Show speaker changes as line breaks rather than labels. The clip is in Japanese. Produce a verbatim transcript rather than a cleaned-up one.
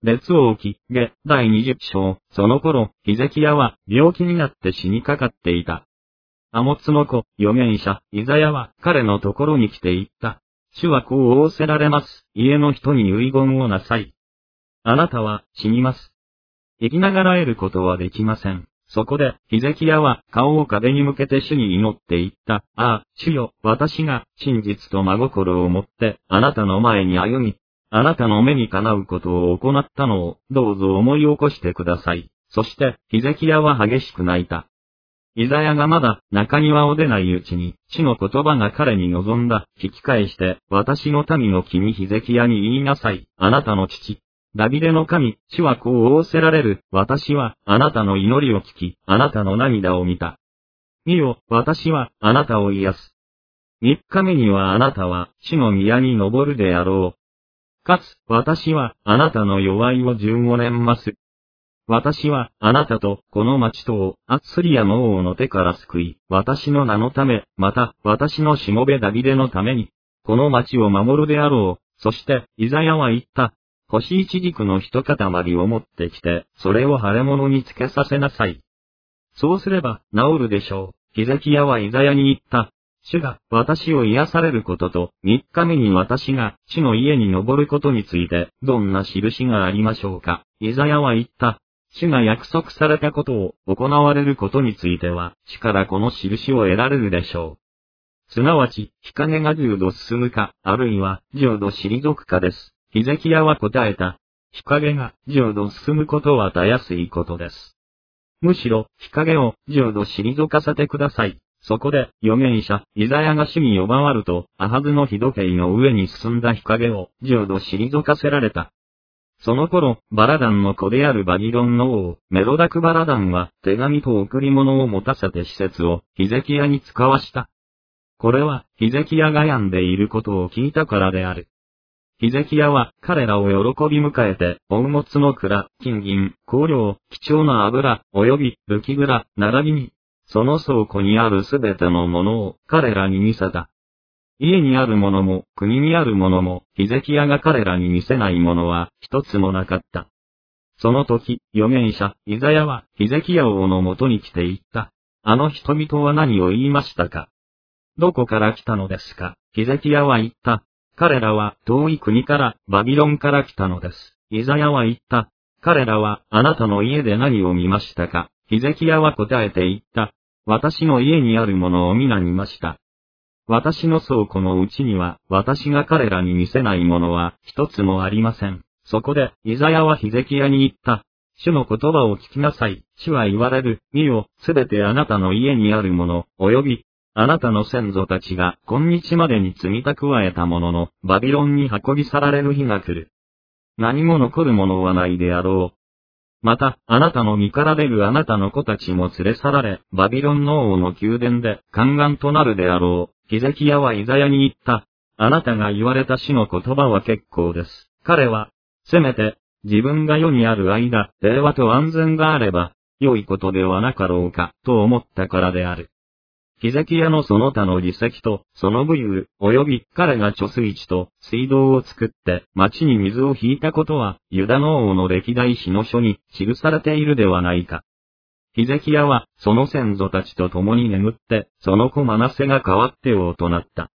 列王記下第二十章、その頃、ヒゼキヤは病気になって死にかかっていた。アモツの子、預言者、イザヤは彼のところに来て言った。主はこう仰せられます。家の人に遺言をなさい。あなたは死にます。生きながら得ることはできません。そこで、ヒゼキヤは顔を壁に向けて主に祈って言った。ああ、主よ、私が真実と真心を持ってあなたの前に歩み、あなたの目にかなうことを行ったのをどうぞ思い起こしてください。そして、ヒゼキヤは激しく泣いた。イザヤがまだ中庭を出ないうちに、主の言葉が彼に望んだ。引き返して、私の民の君ヒゼキヤに言いなさい。あなたの父、ダビデの神、主はこう仰せられる。私は、あなたの祈りを聞き、あなたの涙を見た。見よ、私は、あなたを癒す。三日目にはあなたは、主の宮に登るであろう。かつ、私は、あなたの弱いを十五年増す。私は、あなたと、この町とを、アッスリアの王の手から救い、私の名のため、また、私のしもべダビデのために、この町を守るであろう。そして、イザヤは言った。干しイチジクの一塊を持ってきて、それを腫れ物につけさせなさい。そうすれば、治るでしょう。ヒゼキヤはイザヤに言った。主が、私を癒されることと、三日目に私が、主の家に登ることについて、どんな印がありましょうか。イザヤは言った。主が約束されたことを行われることについては、主からこの印を得られるでしょう。すなわち、日陰が十度進むか、あるいは、十度退くかです。ヒゼキヤは答えた。日陰が十度進むことはたやすいことです。むしろ、日陰を十度退かせてください。そこで、預言者、イザヤが主に呼ばわると、アハズの日時計の上に進んだ日陰を十度退かせられた。その頃、バラダンの子であるバビロンの王、メロダクバラダンは、手紙と贈り物を持たせて施設を、ヒゼキヤに使わした。これは、ヒゼキヤが病んでいることを聞いたからである。ヒゼキヤは彼らを喜び迎えて、宝物の蔵、金銀、香料、貴重な油、及び武器蔵、並びに、その倉庫にあるすべてのものを彼らに見せた。家にあるものも、国にあるものも、ヒゼキヤが彼らに見せないものは一つもなかった。その時、預言者、イザヤは、ヒゼキヤ王のもとに来て言った。あの人々は何を言いましたか？どこから来たのですか？ヒゼキヤは言った。彼らは遠い国からバビロンから来たのです。イザヤは言った。彼らはあなたの家で何を見ましたか？ヒゼキヤは答えて言った。私の家にあるものを皆見ました。私の倉庫のうちには私が彼らに見せないものは一つもありません。そこでイザヤはヒゼキヤに言った。主の言葉を聞きなさい。主は言われる。見よ、すべてあなたの家にあるもの、及び、あなたの先祖たちが今日までに積み蓄えたもののバビロンに運び去られる日が来る。何も残るものはないであろう。また、あなたの身から出るあなたの子たちも連れ去られ、バビロンの王の宮殿で宦官となるであろう。ヒゼキヤはイザヤに言った。あなたが言われた主の言葉は結構です。彼は、せめて、自分が世にある間、平和と安全があれば、良いことではなかろうか、と思ったからである。ヒゼキヤのその他の利息と、その武勇、及び彼が貯水池と水道を作って、町に水を引いたことは、ユダの王の歴代史の書に記されているではないか。ヒゼキヤは、その先祖たちと共に眠って、その子マナセが代わって王となった。